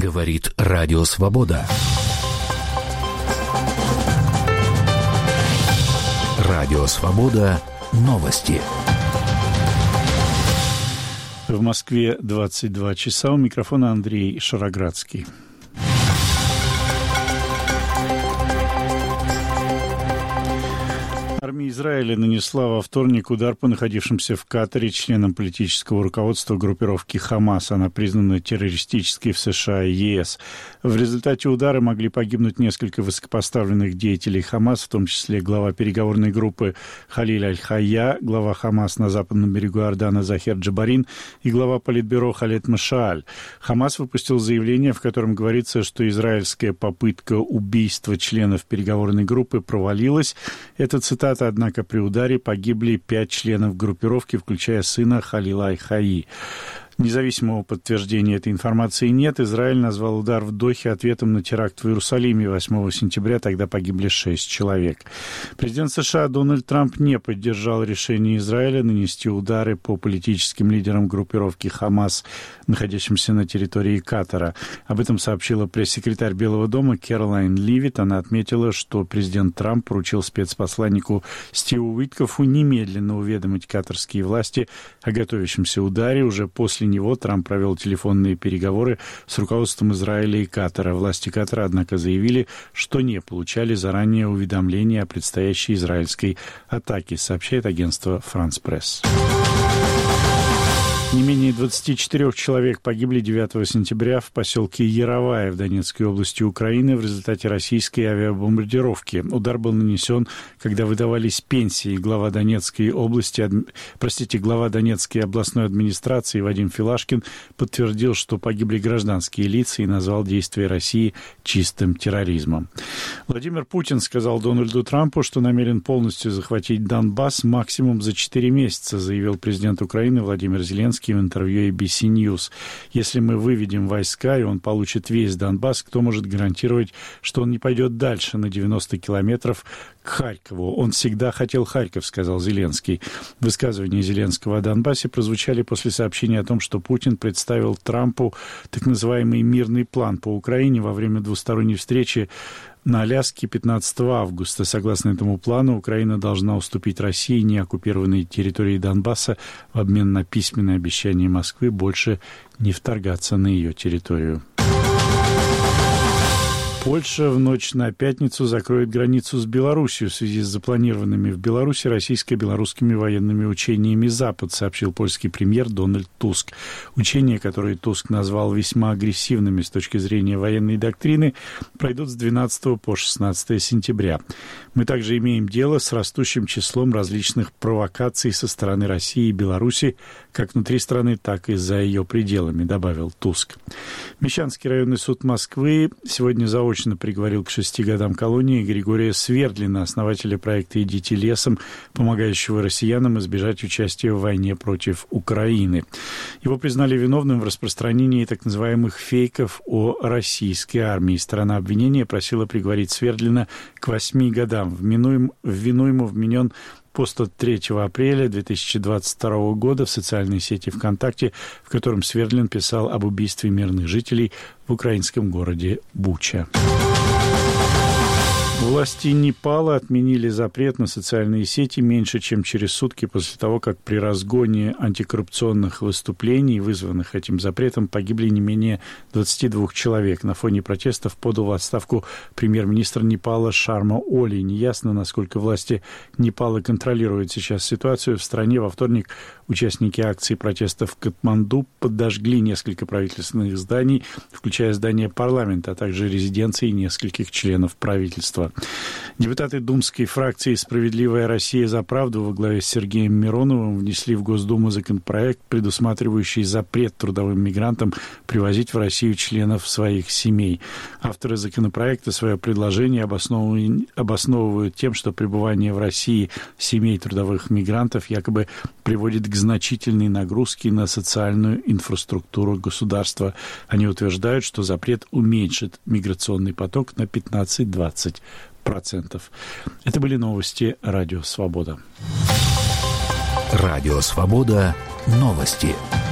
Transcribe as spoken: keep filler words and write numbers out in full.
Говорит Радио Свобода. Радио Свобода. Новости. В Москве двадцать два часа. У микрофона Андрей Шароградский. Армия Израиля нанесла во вторник удар по находившимся в Катаре членам политического руководства группировки «Хамас». Она признана террористической в США и ЕС. В результате удара могли погибнуть несколько высокопоставленных деятелей «Хамас», в том числе глава переговорной группы Халиль Аль-Хайя, глава «Хамас» на западном берегу Иордана Захер Джабарин и глава политбюро Халед Машааль. «Хамас» выпустил заявление, в котором говорится, что израильская попытка убийства членов переговорной группы провалилась. Это цитата. Однако при ударе погибли пять членов группировки, включая сына Халила Аль-Хайи. Независимого подтверждения этой информации нет. Израиль назвал удар в Дохе ответом на теракт в Иерусалиме восьмого сентября. Тогда погибли шесть человек. Президент США Дональд Трамп не поддержал решение Израиля нанести удары по политическим лидерам группировки «Хамас», находящимся на территории Катара. Об этом сообщила пресс-секретарь Белого дома Кэролайн Ливит. Она отметила, что президент Трамп поручил спецпосланнику Стиву Уиткофу немедленно уведомить катарские власти о готовящемся ударе. Уже после него Трамп провел телефонные переговоры с руководством Израиля и Катара. Власти Катара, однако, заявили, что не получали заранее уведомления о предстоящей израильской атаке, сообщает агентство «Франс Пресс». Не менее двадцати четырёх человек погибли девятого сентября в поселке Яровая в Донецкой области Украины в результате российской авиабомбардировки. Удар был нанесен, когда выдавались пенсии. Глава Донецкой области, ад... простите, глава Донецкой областной администрации Вадим Филашкин подтвердил, что погибли гражданские лица и назвал действия России чистым терроризмом. Владимир Путин сказал Дональду Трампу, что намерен полностью захватить Донбасс максимум за четыре месяца, заявил президент Украины Владимир Зеленский в интервью эй би си News. Если мы выведем войска, и он получит весь Донбасс, кто может гарантировать, что он не пойдет дальше на девяносто километров к Харькову? Он всегда хотел Харьков, сказал Зеленский. Высказывания Зеленского о Донбассе прозвучали после сообщения о том, что Путин представил Трампу так называемый мирный план по Украине во время двусторонней встречи на Аляске пятнадцатого августа. Согласно этому плану, Украина должна уступить России неоккупированные территории Донбасса в обмен на письменное обещание Москвы больше не вторгаться на ее территорию. Польша в ночь на пятницу закроет границу с Белоруссией в связи с запланированными в Беларуси российско-белорусскими военными учениями «Запад», сообщил польский премьер Дональд Туск. Учения, которые Туск назвал весьма агрессивными с точки зрения военной доктрины, пройдут с двенадцатого по шестнадцатое сентября. Мы также имеем дело с растущим числом различных провокаций со стороны России и Беларуси, как внутри страны, так и за ее пределами, добавил Туск. Мещанский районный суд Москвы сегодня заочно приговорил к шести годам колонии Григория Свердлина, основателя проекта «Идите лесом», помогающего россиянам избежать участия в войне против Украины. Его признали виновным в распространении так называемых фейков о российской армии. Сторона обвинения просила приговорить Свердлина к восьми годам. В вину ему вменен пост от третьего апреля две тысячи двадцать второго года в социальной сети ВКонтакте, в котором Свердлин писал об убийстве мирных жителей в украинском городе Буча. Власти Непала отменили запрет на социальные сети меньше, чем через сутки после того, как при разгоне антикоррупционных выступлений, вызванных этим запретом, погибли не менее двадцати двух человек. На фоне протестов подал в отставку премьер-министр Непала Шарма Оли. Неясно, насколько власти Непала контролируют сейчас ситуацию. В стране во вторник участники акции протеста в Катманду подожгли несколько правительственных зданий, включая здание парламента, а также резиденции нескольких членов правительства. Депутаты думской фракции «Справедливая Россия за правду» во главе с Сергеем Мироновым внесли в Госдуму законопроект, предусматривающий запрет трудовым мигрантам привозить в Россию членов своих семей. Авторы законопроекта свое предложение обосновывают, обосновывают тем, что пребывание в России семей трудовых мигрантов якобы приводит к значительной нагрузке на социальную инфраструктуру государства. Они утверждают, что запрет уменьшит миграционный поток на пятнадцать-двадцать процентов. Это были новости Радио Свобода. Радио Свобода. Новости.